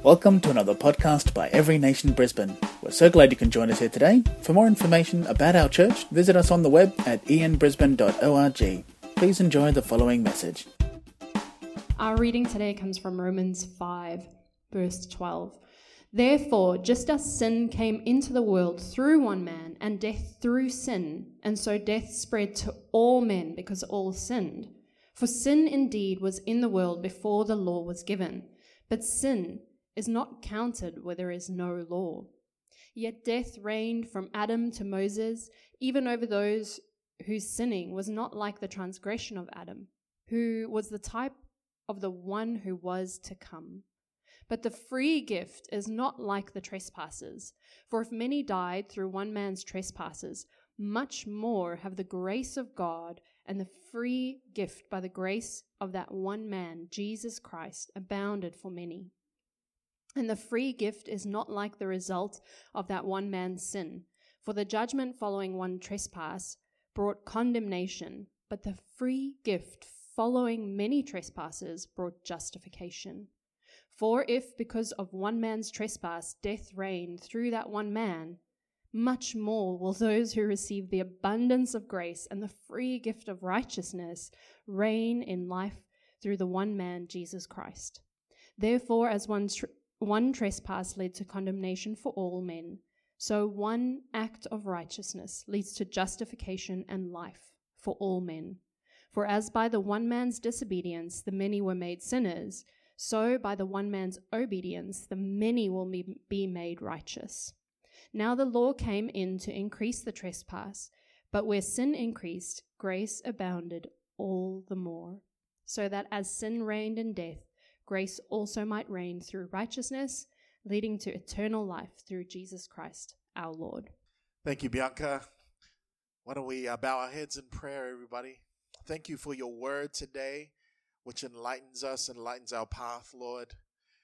Welcome to another podcast by Every Nation Brisbane. We're so glad you can join us here today. For more information about our church, visit us on the web at ianbrisbane.org. Please enjoy the following message. Our reading today comes from Romans 5, verse 12. Therefore, just as sin came into the world through one man, and death through sin, and so death spread to all men because all sinned. For sin indeed was in the world before the law was given, but sin is not counted where there is no law. Yet death reigned from Adam to Moses, even over those whose sinning was not like the transgression of Adam, who was the type of the one who was to come. But the free gift is not like the trespassers. For if many died through one man's trespasses, much more have the grace of God and the free gift by the grace of that one man, Jesus Christ, abounded for many. And the free gift is not like the result of that one man's sin. For the judgment following one trespass brought condemnation, but the free gift following many trespasses brought justification. For if, because of one man's trespass, death reigned through that one man, much more will those who receive the abundance of grace and the free gift of righteousness reign in life through the one man, Jesus Christ. Therefore, as one trespass led to condemnation for all men, so one act of righteousness leads to justification and life for all men. For as by the one man's disobedience the many were made sinners, so by the one man's obedience the many will be made righteous. Now the law came in to increase the trespass, but where sin increased, grace abounded all the more, so that as sin reigned in death, grace also might reign through righteousness, leading to eternal life through Jesus Christ, our Lord. Thank you, Bianca. Why don't we bow our heads in prayer, everybody? Thank you for your word today, which enlightens us, enlightens our path, Lord.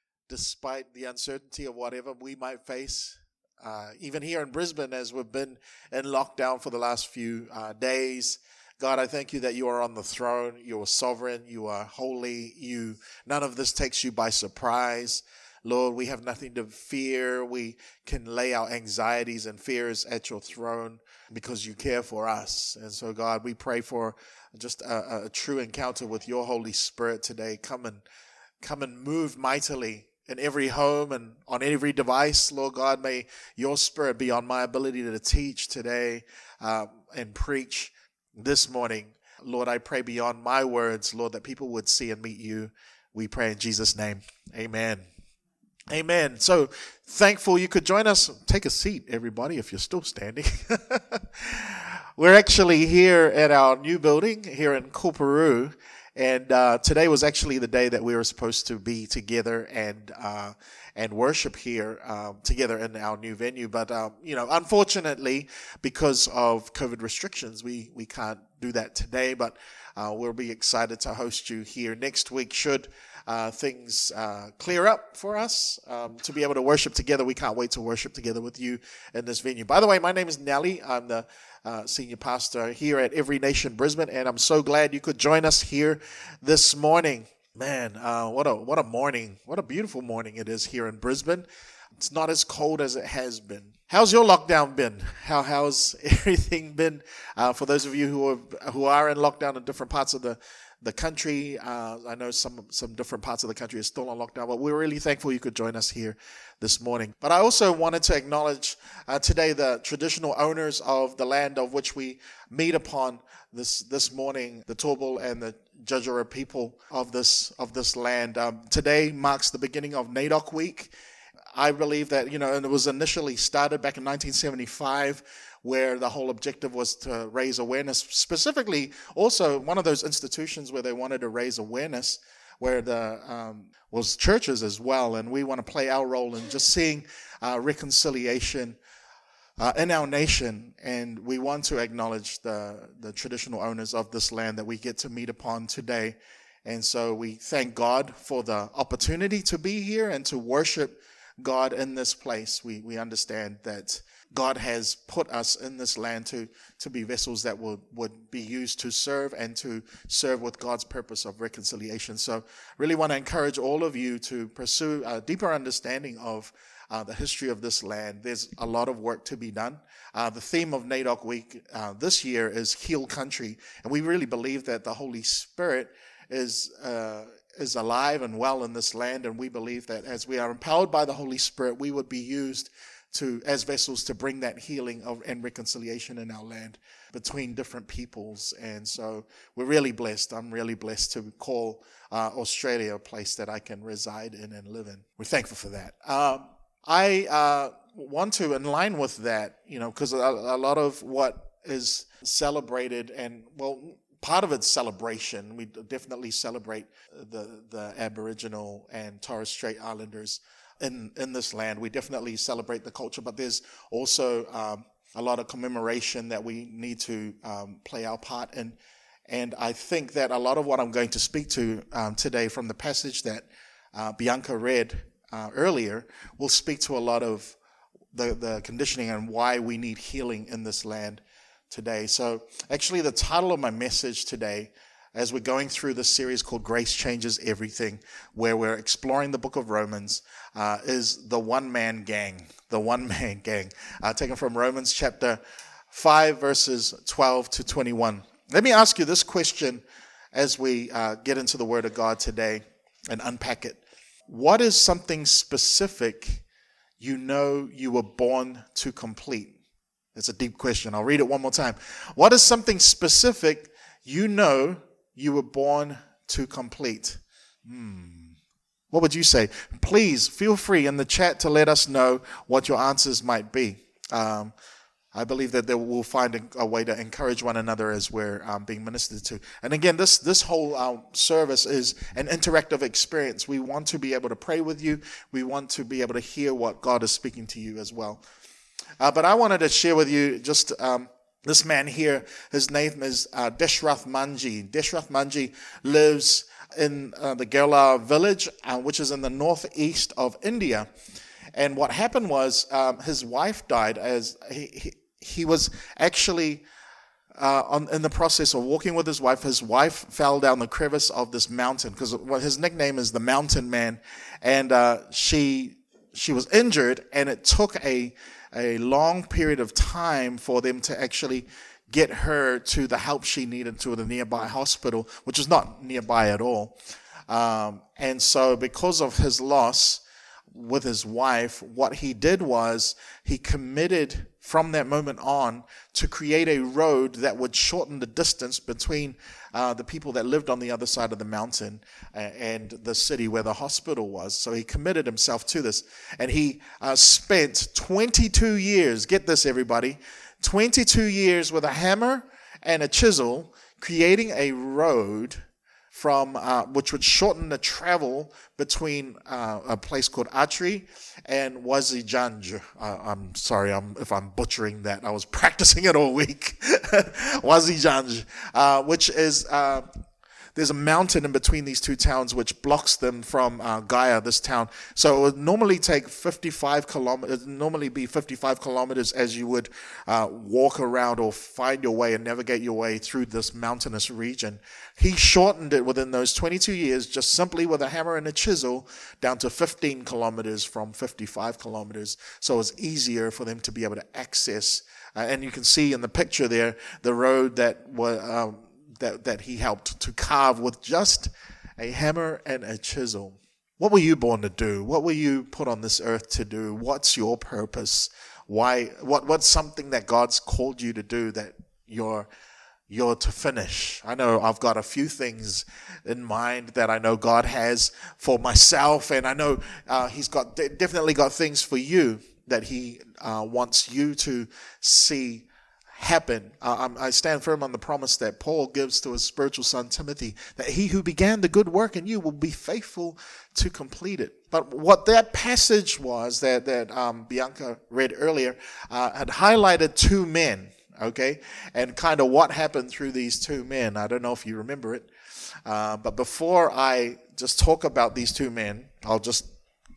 Despite the uncertainty of whatever we might face, even here in Brisbane, as we've been in lockdown for the last few days, God, I thank you that you are on the throne. You are sovereign. You are holy. None of this takes you by surprise. Lord, we have nothing to fear. We can lay our anxieties and fears at your throne because you care for us. And so, God, we pray for just a true encounter with your Holy Spirit today. Come and move mightily in every home and on every device. Lord God, may your Spirit be on my ability to teach today and preach this morning. Lord, I pray beyond my words, Lord, that people would see and meet you. We pray in Jesus' name. Amen. Amen. So thankful you could join us. Take a seat, everybody, if you're still standing. We're actually here at our new building here in Koparu. And today was actually the day that we were supposed to be together and worship here together in our new venue. But, unfortunately, because of COVID restrictions, we can't do that today. But we'll be excited to host you here next week should things clear up for us to be able to worship together. We can't wait to worship together with you in this venue. By the way, my name is Nelly. I'm the senior pastor here at Every Nation Brisbane, and I'm so glad you could join us here this morning. Man, what a morning. What a beautiful morning it is here in Brisbane. It's not as cold as it has been. How's your lockdown been? How's everything been for those of you who are in lockdown in different parts of the country? I know some different parts of the country are still on lockdown, but we're really thankful you could join us here this morning. But I also wanted to acknowledge today the traditional owners of the land of which we meet upon this morning, the Turrbal and the Djaritja people of this land. Today marks the beginning of NAIDOC Week. I believe that, and it was initially started back in 1975, where the whole objective was to raise awareness. Specifically, also one of those institutions where they wanted to raise awareness, where was churches as well, and we want to play our role in just seeing reconciliation in our nation, and we want to acknowledge the traditional owners of this land that we get to meet upon today. And so we thank God for the opportunity to be here and to worship God in this place. We understand that God has put us in this land to be vessels that would be used to serve and to serve with God's purpose of reconciliation. So really want to encourage all of you to pursue a deeper understanding of the history of this land. There's a lot of work to be done. The theme of NAIDOC Week this year is Heal Country, and we really believe that the Holy Spirit is alive and well in this land, and we believe that as we are empowered by the Holy Spirit, we would be used as vessels to bring that healing and reconciliation in our land between different peoples. And so we're really blessed. I'm really blessed to call Australia a place that I can reside in and live in. We're thankful for that. I want to, in line with that, because a lot of what is celebrated, and part of it's celebration. We definitely celebrate the Aboriginal and Torres Strait Islanders in this land. We definitely celebrate the culture, but there's also a lot of commemoration that we need to play our part in. And I think that a lot of what I'm going to speak to today from the passage that Bianca read earlier will speak to a lot of the conditioning and why we need healing in this land today. So actually the title of my message today, as we're going through this series called Grace Changes Everything, where we're exploring the book of Romans, is the one-man gang. The one-man gang, taken from Romans chapter 5, verses 12 to 21. Let me ask you this question as we get into the Word of God today and unpack it. What is something specific you were born to complete? It's a deep question. I'll read it one more time. What is something specific you were born to complete? What would you say? Please feel free in the chat to let us know what your answers might be. I believe that we'll find a way to encourage one another as we're being ministered to. And again, this whole service is an interactive experience. We want to be able to pray with you. We want to be able to hear what God is speaking to you as well. But I wanted to share with you just this man here. His name is Deshrath Manji. Deshrath Manji lives in the Gerla village, which is in the northeast of India. And what happened was his wife died as he was actually in the process of walking with his wife. His wife fell down the crevice of this mountain, because his nickname is the Mountain Man. And she was injured, and it took a long period of time for them to actually get her to the help she needed to the nearby hospital, which was not nearby at all. And so because of his loss with his wife, what he did was he committed from that moment on to create a road that would shorten the distance between the people that lived on the other side of the mountain and the city where the hospital was. So he committed himself to this. And he spent 22 years, get this everybody, 22 years with a hammer and a chisel creating a road from which would shorten the travel between a place called Atri and Wazijanj. I'm sorry if I'm butchering that. I was practicing it all week. Wazijanj, which is there's a mountain in between these two towns which blocks them from Gaya, this town. So it would normally take 55 kilometers, normally be 55 kilometers as you would walk around or find your way and navigate your way through this mountainous region. He shortened it within those 22 years, just simply with a hammer and a chisel, down to 15 kilometers from 55 kilometers. So it was easier for them to be able to access. And you can see in the picture there, the road that was, that he helped to carve with just a hammer and a chisel. What were you born to do? What were you put on this earth to do? What's your purpose? Why? What's something that God's called you to do that you're to finish? I know I've got a few things in mind that I know God has for myself, and I know He's definitely got things for you that He wants you to see happen. I stand firm on the promise that Paul gives to his spiritual son Timothy, that he who began the good work in you will be faithful to complete it. But what that passage was that Bianca read earlier had highlighted two men, okay, and kind of what happened through these two men. I don't know if you remember it, but before I just talk about these two men, I'll just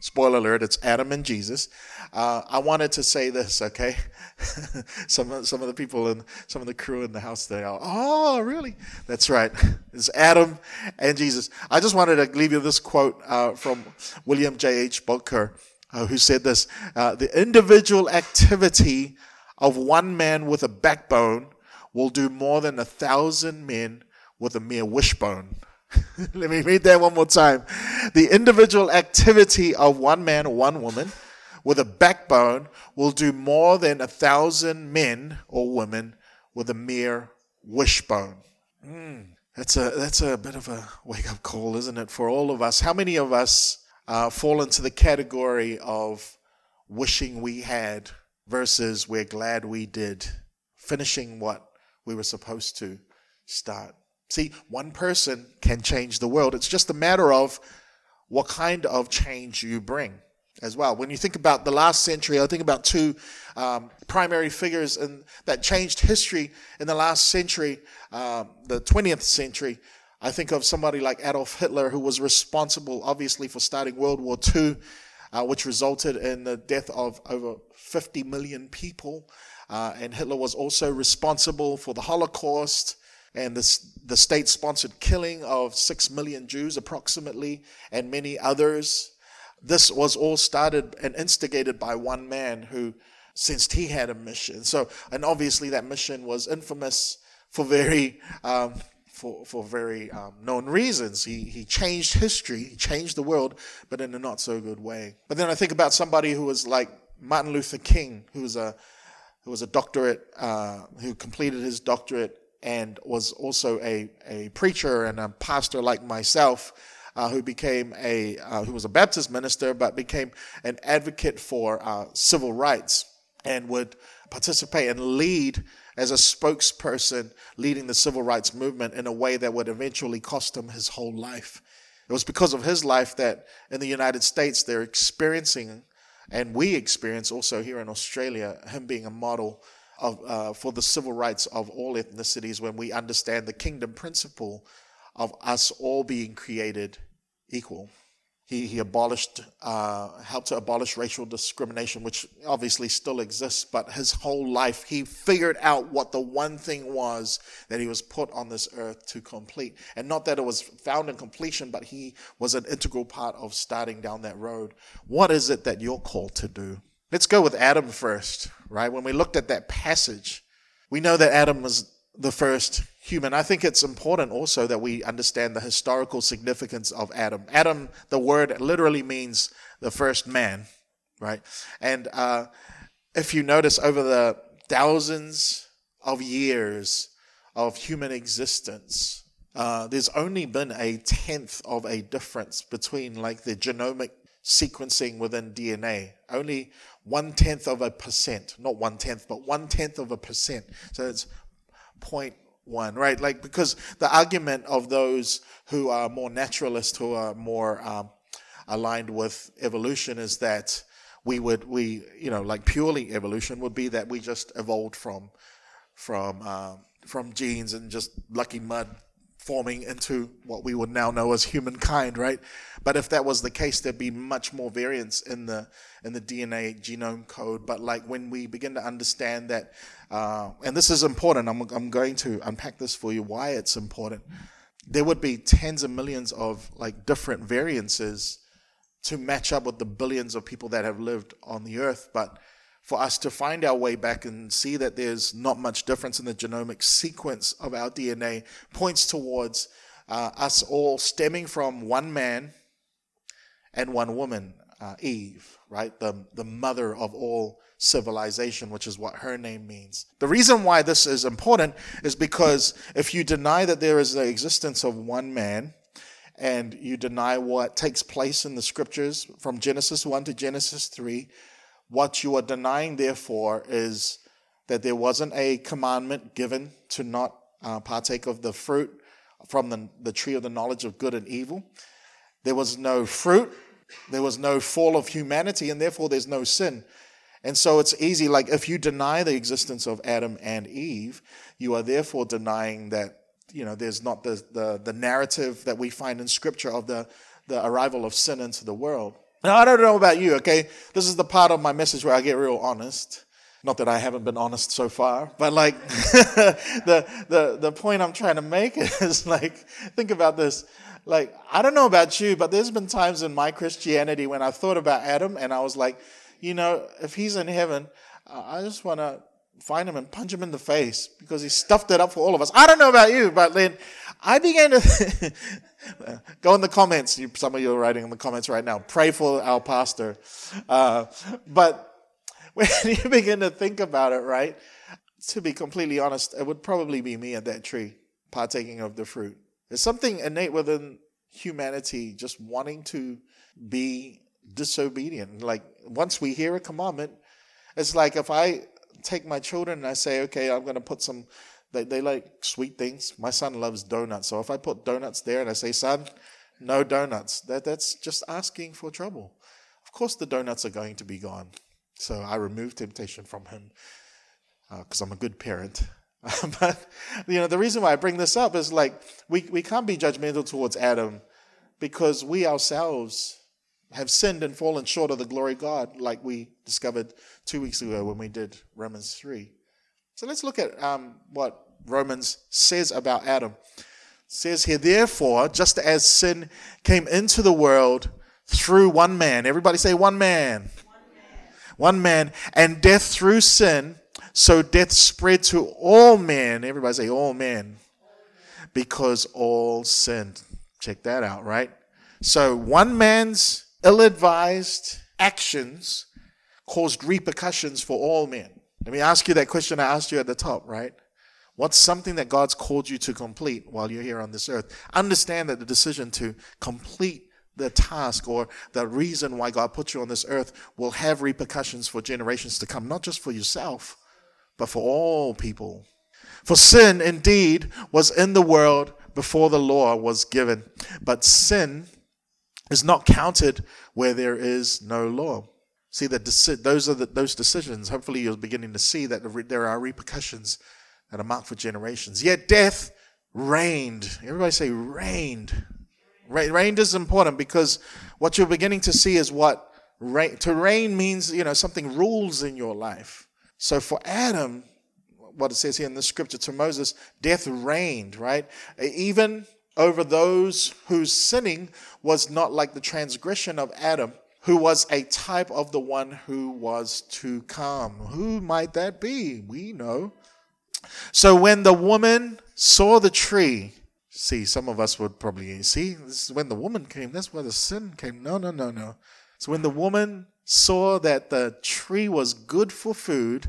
Spoiler alert, it's Adam and Jesus. I wanted to say this, okay? some of the people and some of the crew in the house, they are, oh, really? That's right. It's Adam and Jesus. I just wanted to leave you this quote from William J.H. Booker, who said this, the individual activity of one man with a backbone will do more than 1,000 men with a mere wishbone. Let me read that one more time. The individual activity of one man or one woman with a backbone will do more than 1,000 men or women with a mere wishbone. That's a bit of a wake-up call, isn't it, for all of us? How many of us fall into the category of wishing we had versus we're glad we did, finishing what we were supposed to start? See, one person can change the world. It's just a matter of what kind of change you bring as well. When you think about the last century, I think about two primary figures that changed history in the last century, the 20th century. I think of somebody like Adolf Hitler, who was responsible, obviously, for starting World War II, which resulted in the death of over 50 million people. And Hitler was also responsible for the Holocaust and the state-sponsored killing of 6 million Jews approximately, and many others. This was all started and instigated by one man who sensed he had a mission. And obviously that mission was infamous for very known reasons. He changed history, he changed the world, but in a not so good way. But then I think about somebody who was like Martin Luther King, who was a doctorate, who completed his doctorate and was also a preacher and a pastor like myself, who was a Baptist minister, but became an advocate for civil rights and would participate and lead as a spokesperson, leading the civil rights movement in a way that would eventually cost him his whole life. It was because of his life that in the United States they're experiencing, and we experience also here in Australia, him being a model for the civil rights of all ethnicities, when we understand the kingdom principle of us all being created equal. He helped to abolish racial discrimination, which obviously still exists, but his whole life he figured out what the one thing was that he was put on this earth to complete. And not that it was found in completion, but he was an integral part of starting down that road. What is it that you're called to do? Let's go with Adam first, right? When we looked at that passage, we know that Adam was the first human. I think it's important also that we understand the historical significance of Adam. Adam, the word literally means the first man, right? And if you notice, over the thousands of years of human existence, there's only been a tenth of a difference between like the genomic sequencing within DNA. Only 1/10 of a percent, not 1/10, but 1/10 of a percent. So it's 0.1, right? Like, because the argument of those who are more naturalist, who are more aligned with evolution, is that like purely evolution would be that we just evolved from genes and just lucky mud forming into what we would now know as humankind, right? But if that was the case, there'd be much more variance in the DNA genome code. But like when we begin to understand that, and this is important, I'm going to unpack this for you, why it's important. There would be tens of millions of like different variances to match up with the billions of people that have lived on the earth. But for us to find our way back and see that there's not much difference in the genomic sequence of our DNA points towards us all stemming from one man and one woman, Eve, right? The mother of all civilization, which is what her name means. The reason why this is important is because if you deny that there is the existence of one man, and you deny what takes place in the scriptures from Genesis 1 to Genesis 3, what you are denying, therefore, is that there wasn't a commandment given to not partake of the fruit from the tree of the knowledge of good and evil. There was no fruit. There was no fall of humanity, and therefore there's no sin. And so it's easy, like if you deny the existence of Adam and Eve, you are therefore denying that, there's not the narrative that we find in Scripture of the arrival of sin into the world. Now, I don't know about you, okay? This is the part of my message where I get real honest. Not that I haven't been honest so far, but like the point I'm trying to make is like, think about this. Like, I don't know about you, but there's been times in my Christianity when I thought about Adam and I was like, if he's in heaven, I just want to find him and punch him in the face because he stuffed it up for all of us. I don't know about you, but then I began to go in the comments. Some of you are writing in the comments right now. Pray for our pastor. But when you begin to think about it, right, to be completely honest, it would probably be me at that tree partaking of the fruit. There's something innate within humanity just wanting to be disobedient. Like, once we hear a commandment, it's like if I take my children and I say, okay, I'm going to put some, they like sweet things. My son loves donuts. So if I put donuts there and I say, son, no donuts, that's just asking for trouble. Of course the donuts are going to be gone. So I remove temptation from him because I'm a good parent. But, the reason why I bring this up is like, we can't be judgmental towards Adam because we ourselves have sinned and fallen short of the glory of God, like we discovered 2 weeks ago when we did Romans 3. So let's look at what Romans says about Adam. It says here, therefore, just as sin came into the world through one man, everybody say one man. One man, and death through sin, so death spread to all men. Everybody say all men. Because all sinned. Check that out, right? So one man's ill-advised actions caused repercussions for all men. Let me ask you that question I asked you at the top, right? What's something that God's called you to complete while you're here on this earth? Understand that the decision to complete the task or the reason why God put you on this earth will have repercussions for generations to come, not just for yourself, but for all people. For sin indeed was in the world before the law was given, but sin is not counted where there is no law. See, that those decisions, hopefully you're beginning to see that there are repercussions that are marked for generations. Yet death reigned. Everybody say reigned. Reigned is important because what you're beginning to see is what to reign means, something rules in your life. So for Adam, what it says here in the scripture to Moses, death reigned, right? Even over those whose sinning was not like the transgression of Adam, who was a type of the one who was to come. Who might that be? We know. So when the woman saw the tree, see, some of us would probably see, this is when the woman came, that's where the sin came. No. So when the woman saw that the tree was good for food,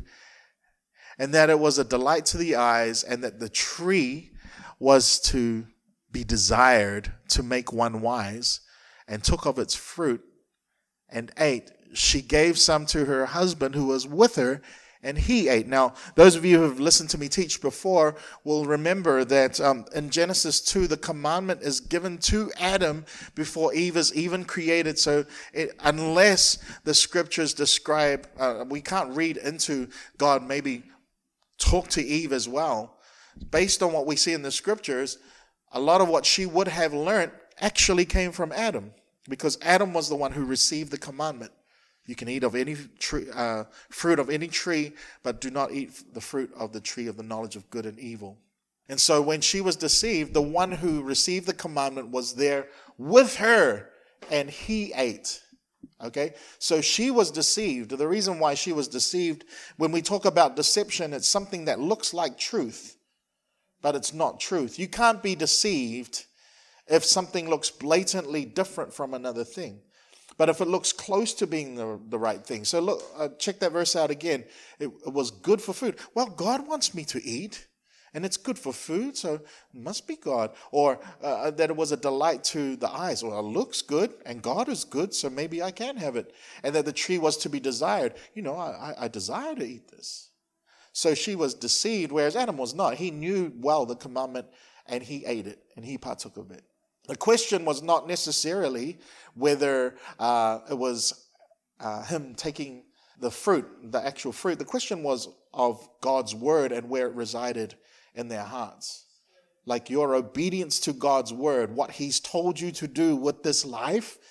and that it was a delight to the eyes, and that the tree was to be desired to make one wise, and took of its fruit and ate, she gave some to her husband who was with her, and he ate. Now, those of you who have listened to me teach before will remember that in Genesis 2, the commandment is given to Adam before Eve is even created. So unless the scriptures describe, we can't read into God maybe talk to Eve as well. Based on what we see in the scriptures, a lot of what she would have learned actually came from Adam, because Adam was the one who received the commandment. You can eat of any tree, fruit of any tree, but do not eat the fruit of the tree of the knowledge of good and evil. And so when she was deceived, the one who received the commandment was there with her, and he ate. Okay, so she was deceived. The reason why she was deceived, when we talk about deception, it's something that looks like truth, but it's not truth. You can't be deceived if something looks blatantly different from another thing. But if it looks close to being the right thing. So look, check that verse out again. It was good for food. Well, God wants me to eat, and it's good for food, so it must be God. Or that it was a delight to the eyes. Well, it looks good, and God is good, so maybe I can have it. And that the tree was to be desired. I desire to eat this. So she was deceived, whereas Adam was not. He knew well the commandment, and he ate it, and he partook of it. The question was not necessarily whether it was him taking the fruit, the actual fruit. The question was of God's word and where it resided in their hearts. Like your obedience to God's word, what he's told you to do with this life,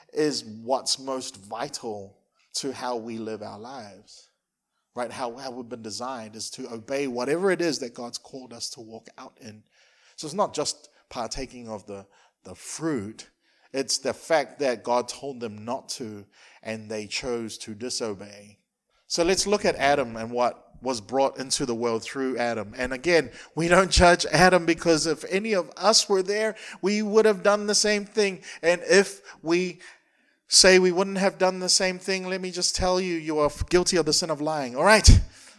is what's most vital to how we live our lives, right? How we've been designed is to obey whatever it is that God's called us to walk out in. So it's not just partaking of the fruit. It's the fact that God told them not to, and they chose to disobey. So let's look at Adam and what was brought into the world through Adam. And again, we don't judge Adam, because if any of us were there, we would have done the same thing. And if we say we wouldn't have done the same thing, let me just tell you, you are guilty of the sin of lying. All right.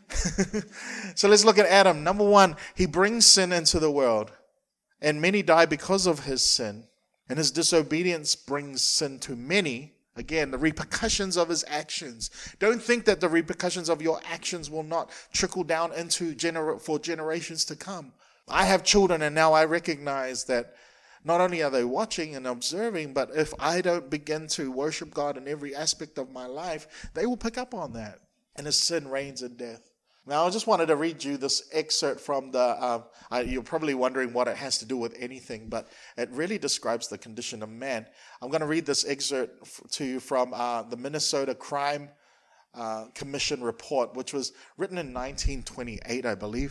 So let's look at Adam. Number one, he brings sin into the world. And many die because of his sin. And his disobedience brings sin to many. Again, the repercussions of his actions. Don't think that the repercussions of your actions will not trickle down into for generations to come. I have children, and now I recognize that not only are they watching and observing, but if I don't begin to worship God in every aspect of my life, they will pick up on that. And his sin reigns in death. Now, I just wanted to read you this excerpt from you're probably wondering what it has to do with anything, but it really describes the condition of man. I'm going to read this excerpt to you from the Minnesota Crime Commission report, which was written in 1928, I believe.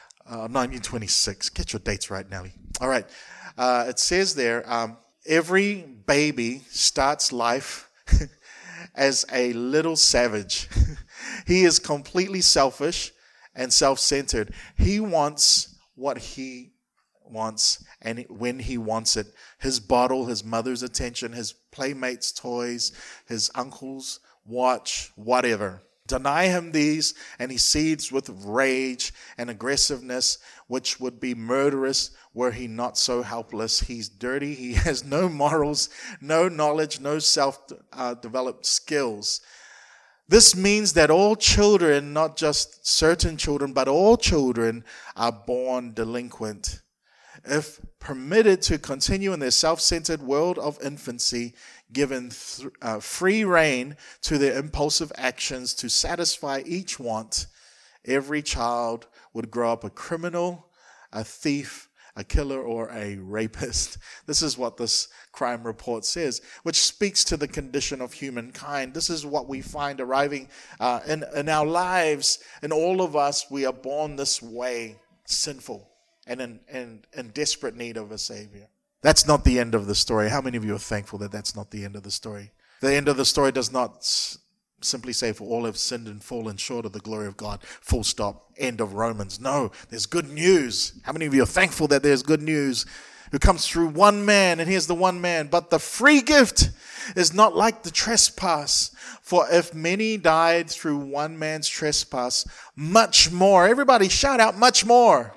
1926. Get your dates right, Nelly. All right. It says there, every baby starts life as a little savage. He is completely selfish and self-centered. He wants what he wants and when he wants it. His bottle, his mother's attention, his playmates' toys, his uncle's watch, whatever. Deny him these, and he seethes with rage and aggressiveness, which would be murderous were he not so helpless. He's dirty. He has no morals, no knowledge, no self-developed skills. This means that all children, not just certain children, but all children are born delinquent. If permitted to continue in their self-centered world of infancy, given free rein to their impulsive actions to satisfy each want, every child would grow up a criminal, a thief, a killer, or a rapist. This is what this crime report says, which speaks to the condition of humankind. This is what we find arriving in our lives. In all of us, we are born this way, sinful and in desperate need of a Savior. That's not the end of the story. How many of you are thankful that that's not the end of the story? The end of the story does not simply say, for all have sinned and fallen short of the glory of God. Full stop. End of Romans. No, there's good news. How many of you are thankful that there's good news who comes through one man? And here's the one man. But the free gift is not like the trespass. For if many died through one man's trespass, much more. Everybody shout out, much more.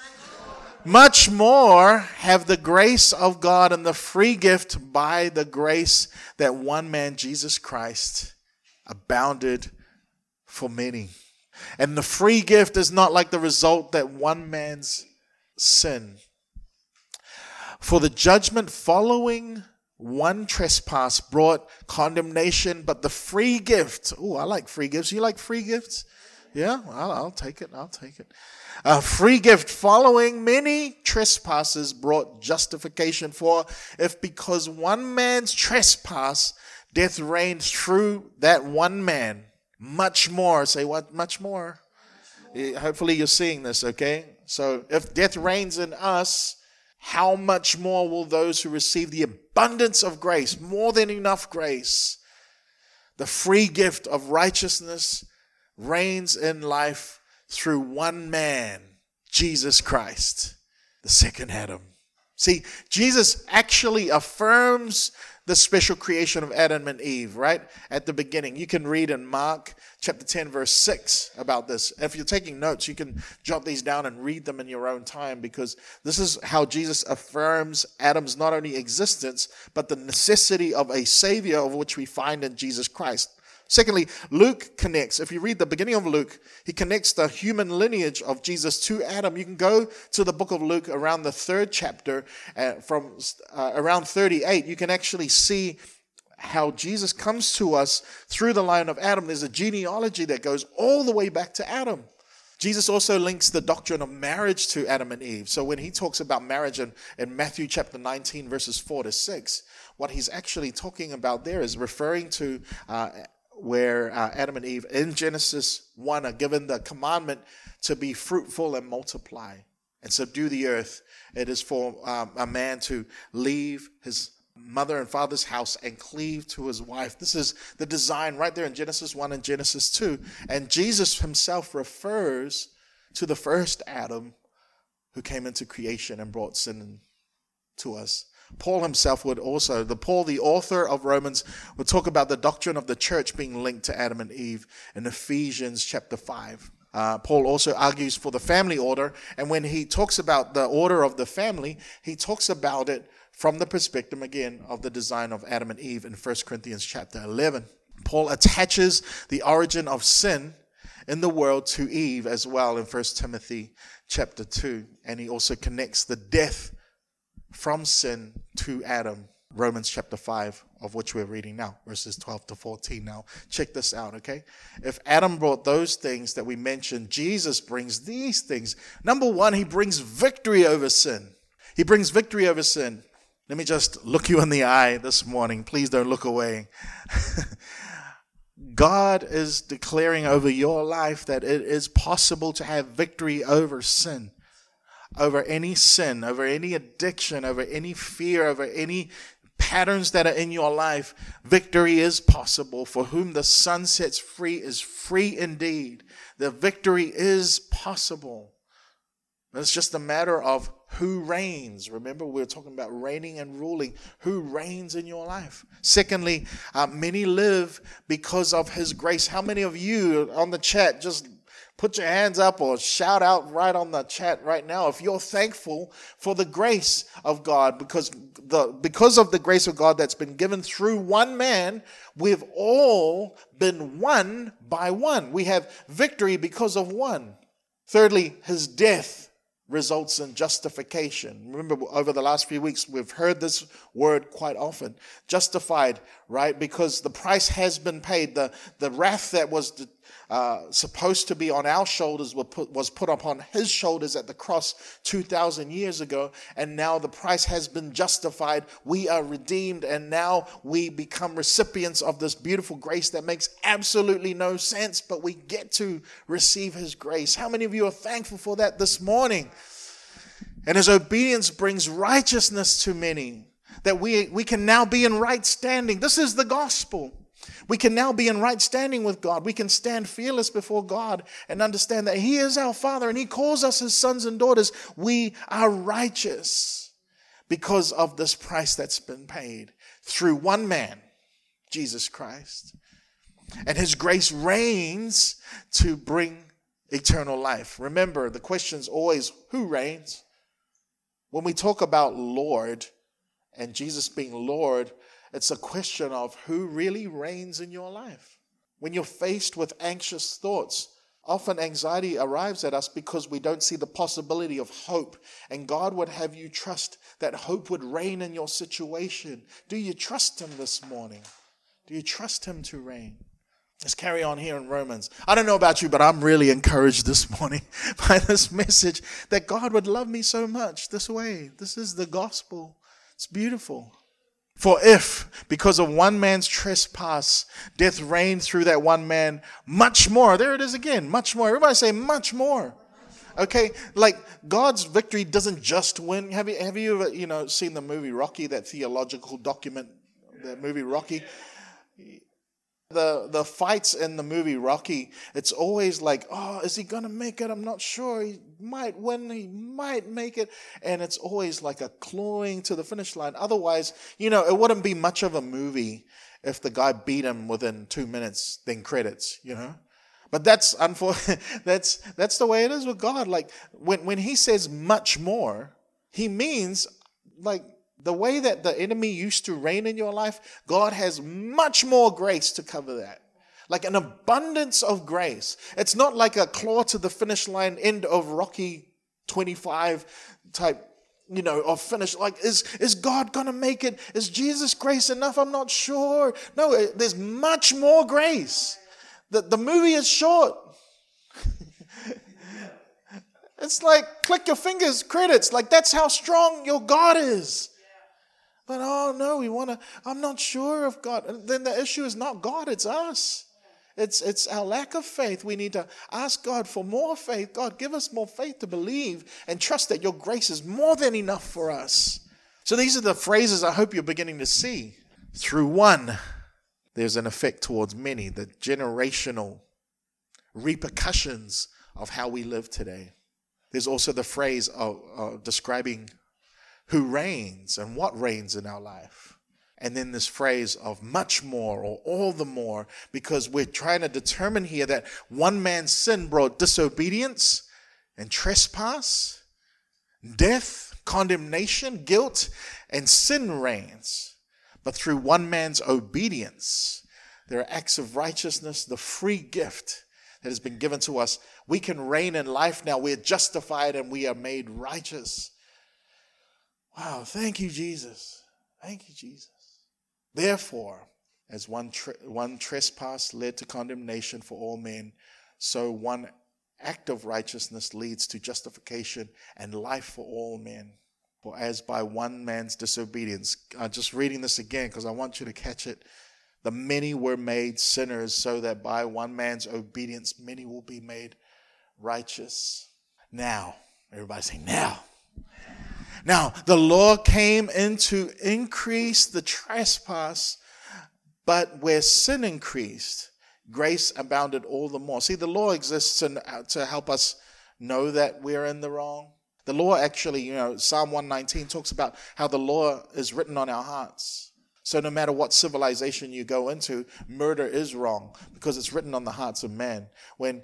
Much more have the grace of God and the free gift by the grace that one man, Jesus Christ, abounded for many. And the free gift is not like the result that one man's sin. For the judgment following one trespass brought condemnation, but the free gift, I like free gifts. You like free gifts? Yeah, I'll take it. A free gift following many trespasses brought justification. For if because one man's trespass death reigned through that one man, much more. Say what? Much more. Hopefully you're seeing this, okay? So if death reigns in us, how much more will those who receive the abundance of grace, more than enough grace, the free gift of righteousness, reigns in life through one man, Jesus Christ, the second Adam. See, Jesus actually affirms the special creation of Adam and Eve, right? At the beginning. You can read in Mark chapter 10, verse 6 about this. If you're taking notes, you can jot these down and read them in your own time, because this is how Jesus affirms Adam's not only existence, but the necessity of a Savior, of which we find in Jesus Christ. Secondly, Luke connects. If you read the beginning of Luke, he connects the human lineage of Jesus to Adam. You can go to the book of Luke around the 3rd chapter, from around 38. You can actually see how Jesus comes to us through the line of Adam. There's a genealogy that goes all the way back to Adam. Jesus also links the doctrine of marriage to Adam and Eve. So when he talks about marriage in Matthew chapter 19, verses 4 to 6, what he's actually talking about there is referring to where Adam and Eve in Genesis 1 are given the commandment to be fruitful and multiply and subdue the earth. It is for a man to leave his mother and father's house and cleave to his wife. This is the design right there in Genesis 1 and Genesis 2. And Jesus himself refers to the first Adam who came into creation and brought sin to us. Paul himself would also, Paul, the author of Romans, would talk about the doctrine of the church being linked to Adam and Eve in Ephesians chapter 5. Paul also argues for the family order. And when he talks about the order of the family, he talks about it from the perspective, again, of the design of Adam and Eve in 1 Corinthians chapter 11. Paul attaches the origin of sin in the world to Eve as well in 1 Timothy chapter 2. And he also connects the death from sin to Adam, Romans chapter 5, of which we're reading now, verses 12 to 14 now. Check this out, okay? If Adam brought those things that we mentioned, Jesus brings these things. Number one, he brings victory over sin. He brings victory over sin. Let me just look you in the eye this morning. Please don't look away. God is declaring over your life that it is possible to have victory over sin. Over any sin, over any addiction, over any fear, over any patterns that are in your life. Victory is possible. For whom the Son sets free is free indeed. The victory is possible. It's just a matter of who reigns. Remember, we were talking about reigning and ruling. Who reigns in your life? Secondly, many live because of his grace. How many of you on the chat just put your hands up or shout out right on the chat right now if you're thankful for the grace of God, because of the grace of God that's been given through one man, we've all been won by one. We have victory because of one. Thirdly, his death results in justification. Remember, over the last few weeks, we've heard this word quite often. Justified, right? Because the price has been paid. The wrath that was supposed to be on our shoulders was put upon his shoulders at the cross 2,000 years ago. And now the price has been justified. We are redeemed. And now we become recipients of this beautiful grace that makes absolutely no sense, but we get to receive his grace. How many of you are thankful for that this morning? And his obedience brings righteousness to many, that we can now be in right standing. This is the gospel. We can now be in right standing with God. We can stand fearless before God and understand that he is our Father and he calls us his sons and daughters. We are righteous because of this price that's been paid through one man, Jesus Christ. And his grace reigns to bring eternal life. Remember, the question is always, who reigns? When we talk about Lord and Jesus being Lord, it's a question of who really reigns in your life. When you're faced with anxious thoughts, often anxiety arrives at us because we don't see the possibility of hope. And God would have you trust that hope would reign in your situation. Do you trust him this morning? Do you trust him to reign? Let's carry on here in Romans. I don't know about you, but I'm really encouraged this morning by this message that God would love me so much this way. This is the gospel. It's beautiful. For if, because of one man's trespass, death reigned through that one man, much more. There it is again, much more. Everybody say much more. Okay, like God's victory doesn't just win. Have you ever, seen the movie Rocky, that theological document, the movie Rocky? The fights in the movie Rocky, it's always like, oh, is he going to make it? I'm not sure. He might win. He might make it. And it's always like a clawing to the finish line. Otherwise, it wouldn't be much of a movie if the guy beat him within 2 minutes, then credits, But that's the way it is with God. Like when he says much more, he means like, the way that the enemy used to reign in your life, God has much more grace to cover that. Like an abundance of grace. It's not like a claw to the finish line end of Rocky 25 type, of finish. Like, is God going to make it? Is Jesus' grace enough? I'm not sure. No, there's much more grace. The movie is short. It's like, click your fingers, credits. Like, that's how strong your God is. But, oh no, I'm not sure of God. And then the issue is not God, it's us. It's our lack of faith. We need to ask God for more faith. God, give us more faith to believe and trust that your grace is more than enough for us. So these are the phrases I hope you're beginning to see. Through one, there's an effect towards many, the generational repercussions of how we live today. There's also the phrase of describing who reigns and what reigns in our life. And then this phrase of much more or all the more, because we're trying to determine here that one man's sin brought disobedience and trespass, death, condemnation, guilt, and sin reigns. But through one man's obedience, there are acts of righteousness, the free gift that has been given to us. We can reign in life now. We're justified and we are made righteous. Wow, thank you, Jesus. Thank you, Jesus. Therefore, as one trespass led to condemnation for all men, so one act of righteousness leads to justification and life for all men. For as by one man's disobedience, I'm just reading this again because I want you to catch it. The many were made sinners, so that by one man's obedience, many will be made righteous. Now, everybody say now. Now, the law came in to increase the trespass, but where sin increased, grace abounded all the more. See, the law exists to help us know that we're in the wrong. The law actually, Psalm 119 talks about how the law is written on our hearts. So no matter what civilization you go into, murder is wrong because it's written on the hearts of men. When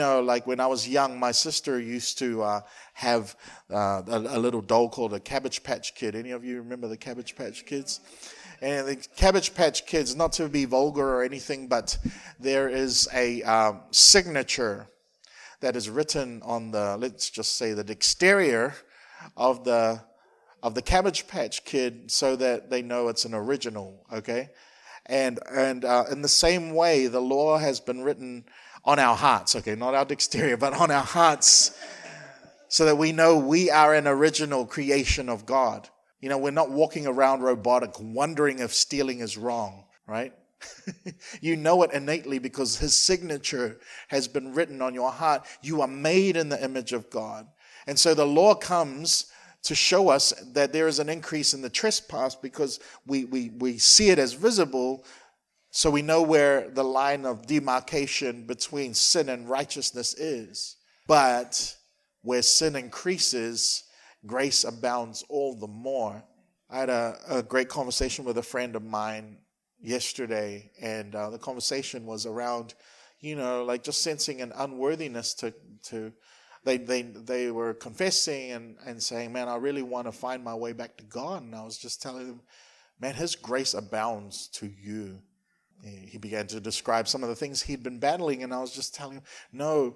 I was young, my sister used to have a little doll called a Cabbage Patch Kid. Any of you remember the Cabbage Patch Kids? And the Cabbage Patch Kids, not to be vulgar or anything, but there is a signature that is written on let's just say the exterior of the Cabbage Patch Kid so that they know it's an original, okay? And in the same way, the law has been written on our hearts, okay? Not our exterior, but on our hearts so that we know we are an original creation of God. We're not walking around robotic wondering if stealing is wrong, right? You know it innately because his signature has been written on your heart. You are made in the image of God. And so the law comes to show us that there is an increase in the trespass because we see it as visible, so we know where the line of demarcation between sin and righteousness is. But where sin increases, grace abounds all the more. I had a great conversation with a friend of mine yesterday, and the conversation was around, just sensing an unworthiness to They were confessing and saying, man, I really want to find my way back to God. And I was just telling them, man, his grace abounds to you. He began to describe some of the things he'd been battling. And I was just telling him, no,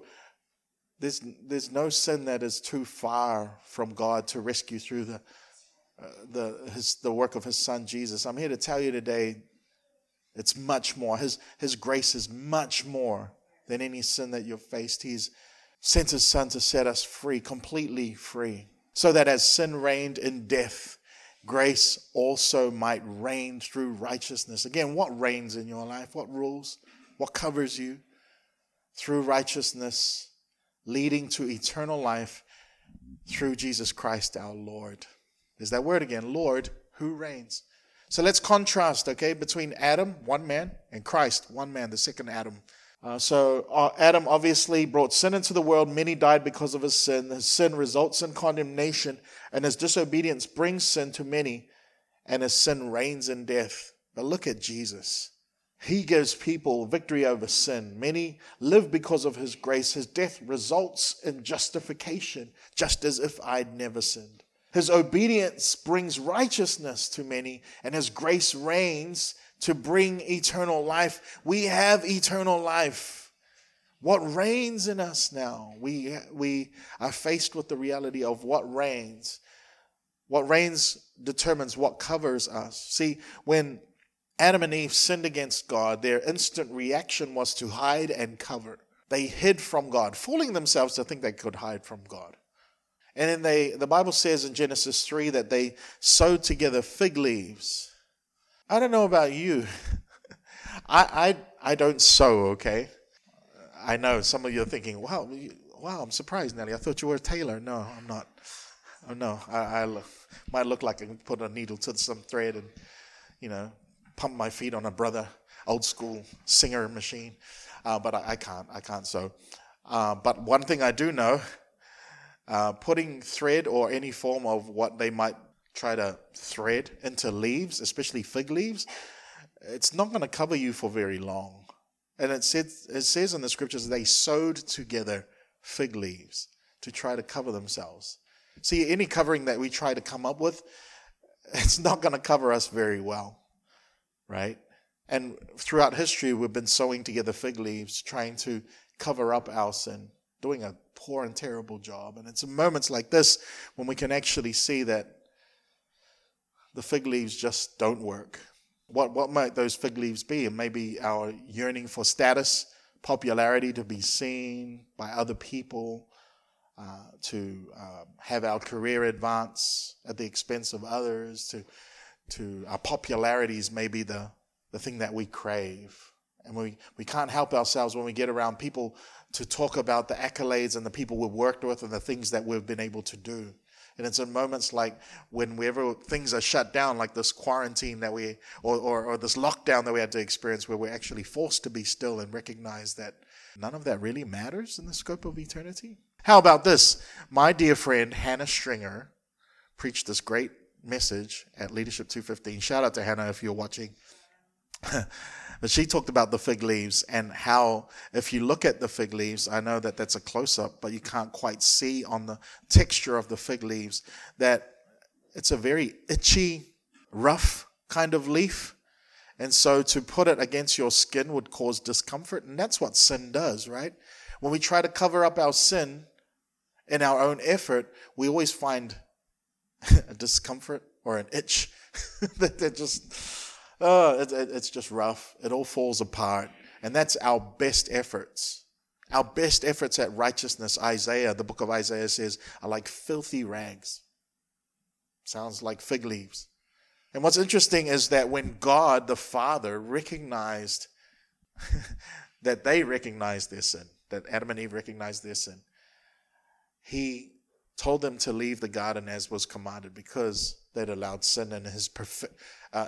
there's no sin that is too far from God to rescue through the work of his son, Jesus. I'm here to tell you today, it's much more. His grace is much more than any sin that you've faced. He's sent his son to set us free, completely free, so that as sin reigned in death, grace also might reign through righteousness. Again, what reigns in your life? What rules? What covers you? Through righteousness, leading to eternal life through Jesus Christ our Lord. There's that word again, Lord, who reigns. So let's contrast, between Adam, one man, and Christ, one man, the second Adam. Adam obviously brought sin into the world. Many died because of his sin. His sin results in condemnation, and his disobedience brings sin to many, and his sin reigns in death. But look at Jesus. He gives people victory over sin. Many live because of his grace. His death results in justification, just as if I'd never sinned. His obedience brings righteousness to many, and his grace reigns to bring eternal life. We have eternal life. What reigns in us now? We are faced with the reality of what reigns. What reigns determines what covers us. See, when Adam and Eve sinned against God, their instant reaction was to hide and cover. They hid from God, fooling themselves to think they could hide from God. And then the Bible says in Genesis 3 that they sewed together fig leaves. I don't know about you. I don't sew, okay? I know some of you are thinking, wow, I'm surprised, Nelly. I thought you were a tailor. No, I'm not. Oh, no, I might look like I can put a needle to some thread and, pump my feet on a brother, old school Singer machine. But I can't sew. But one thing I do know, putting thread or any form of what they might try to thread into leaves, especially fig leaves, it's not going to cover you for very long. And it says in the scriptures they sewed together fig leaves to try to cover themselves. See, any covering that we try to come up with, it's not going to cover us very well, right? And throughout history, we've been sewing together fig leaves, trying to cover up our sin, doing a poor and terrible job. And it's in moments like this when we can actually see that the fig leaves just don't work. What might those fig leaves be? It may be our yearning for status, popularity, to be seen by other people, to have our career advance at the expense of others, to our popularities may be the thing that we crave. And we can't help ourselves when we get around people to talk about the accolades and the people we've worked with and the things that we've been able to do. And it's in moments like whenever things are shut down, like this quarantine that or this lockdown that we had to experience, where we're actually forced to be still and recognize that none of that really matters in the scope of eternity. How about this? My dear friend Hannah Stringer preached this great message at Leadership 215. Shout out to Hannah if you're watching. But she talked about the fig leaves and how if you look at the fig leaves, I know that that's a close-up, but you can't quite see on the texture of the fig leaves that it's a very itchy, rough kind of leaf. And so to put it against your skin would cause discomfort. And that's what sin does, right? When we try to cover up our sin in our own effort, we always find a discomfort or an itch that just... it's just rough. It all falls apart. And that's our best efforts. Our best efforts at righteousness, the book of Isaiah says, are like filthy rags. Sounds like fig leaves. And what's interesting is that when God the Father recognized that they recognized their sin, that Adam and Eve recognized their sin, he told them to leave the garden as was commanded because they'd allowed sin in his perfect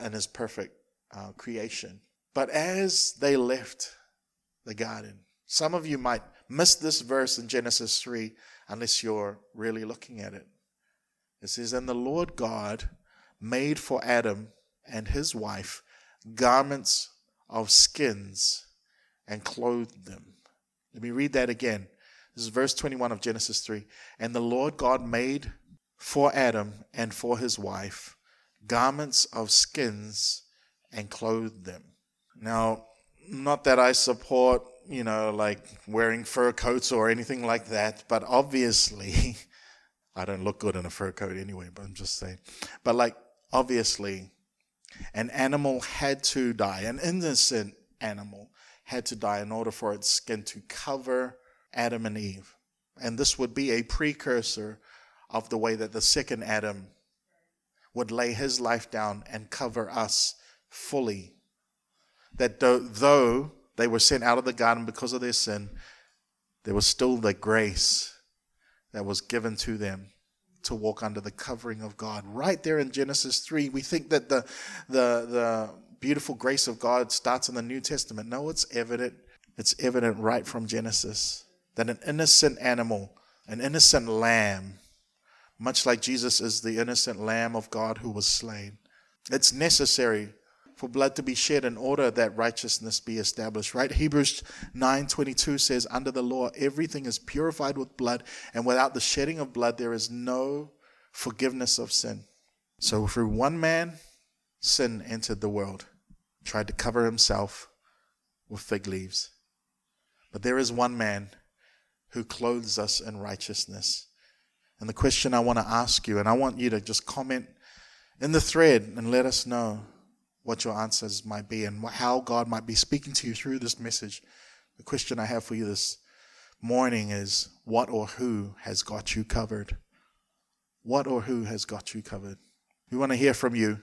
creation. But as they left the garden, some of you might miss this verse in Genesis 3 unless you're really looking at it. It says, "And the Lord God made for Adam and his wife garments of skins and clothed them." Let me read that again. This is verse 21 of Genesis 3. "And the Lord God made for Adam and for his wife garments of skins and clothed them." Now, not that I support, like wearing fur coats or anything like that, but obviously, I don't look good in a fur coat anyway, but I'm just saying. But obviously, an animal had to die, an innocent animal had to die in order for its skin to cover Adam and Eve. And this would be a precursor of the way that the second Adam would lay his life down and cover us fully. That though they were sent out of the garden because of their sin, there was still the grace that was given to them to walk under the covering of God. Right there in Genesis 3, we think that the beautiful grace of God starts in the New Testament. No, it's evident. It's evident right from Genesis that an innocent animal, an innocent lamb, much like Jesus is the innocent lamb of God who was slain, it's necessary for blood to be shed in order that righteousness be established, right? Hebrews 9:22 says, "Under the law, everything is purified with blood, and without the shedding of blood, there is no forgiveness of sin." So through one man, sin entered the world, tried to cover himself with fig leaves. But there is one man who clothes us in righteousness. And the question I want to ask you, and I want you to just comment in the thread and let us know what your answers might be and how God might be speaking to you through this message. The question I have for you this morning is, what or who has got you covered? What or who has got you covered? We want to hear from you.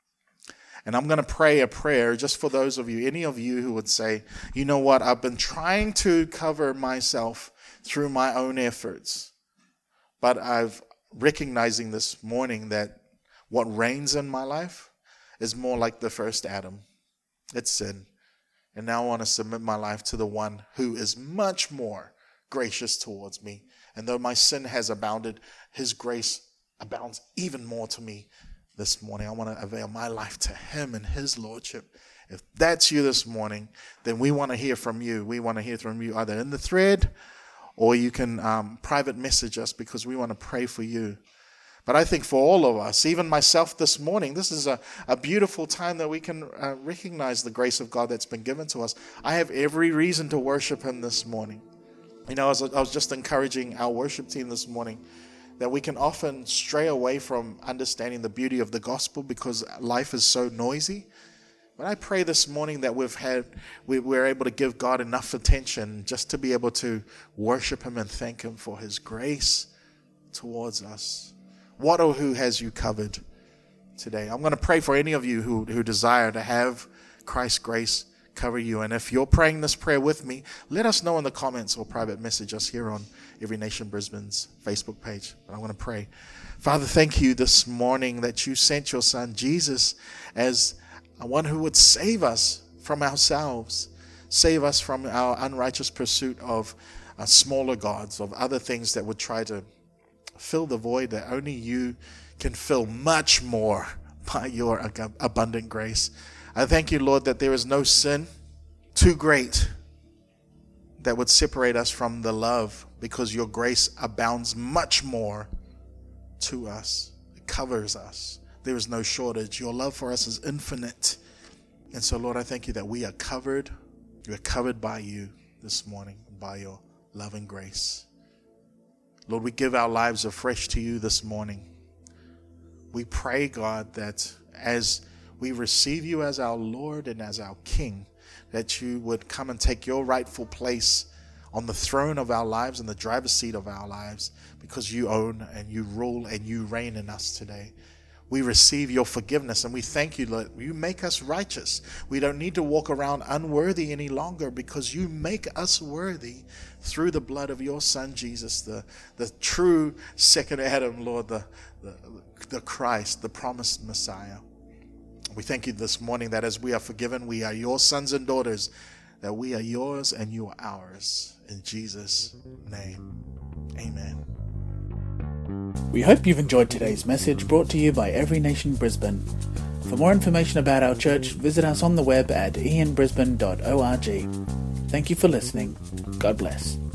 And I'm going to pray a prayer just for those of you, any of you who would say, you know what, I've been trying to cover myself through my own efforts. But I've recognizing this morning that what reigns in my life is more like the first Adam. It's sin. And now I want to submit my life to the one who is much more gracious towards me. And though my sin has abounded, his grace abounds even more to me this morning. I want to avail my life to him and his lordship. If that's you this morning, then we want to hear from you. We want to hear from you either in the thread or you can private message us because we want to pray for you. But I think for all of us, even myself this morning, this is a beautiful time that we can recognize the grace of God that's been given to us. I have every reason to worship him this morning. You know, I was just encouraging our worship team this morning that we can often stray away from understanding the beauty of the gospel because life is so noisy. But I pray this morning that we're able to give God enough attention just to be able to worship him and thank him for his grace towards us. What or who has you covered today? I'm going to pray for any of you who desire to have Christ's grace cover you. And if you're praying this prayer with me, let us know in the comments or private message us here on Every Nation Brisbane's Facebook page. But I'm going to pray. Father, thank you this morning that you sent your son Jesus as one who would save us from ourselves, save us from our unrighteous pursuit of smaller gods, of other things that would try to fill the void that only you can fill much more by your abundant grace. I thank you, Lord, that there is no sin too great that would separate us from the love because your grace abounds much more to us. It covers us. There is no shortage. Your love for us is infinite. And so, Lord, I thank you that we are covered. We are covered by you this morning, by your love and grace. Lord, we give our lives afresh to you this morning. We pray, God, that as we receive you as our Lord and as our King, that you would come and take your rightful place on the throne of our lives and the driver's seat of our lives, because you own and you rule and you reign in us today. We receive your forgiveness and we thank you, Lord. You make us righteous. We don't need to walk around unworthy any longer because you make us worthy through the blood of your Son, Jesus, the true second Adam, Lord, the Christ, the promised Messiah. We thank you this morning that as we are forgiven, we are your sons and daughters, that we are yours and you are ours. In Jesus' name, amen. We hope you've enjoyed today's message brought to you by Every Nation Brisbane. For more information about our church, visit us on the web at ianbrisbane.org. Thank you for listening. God bless.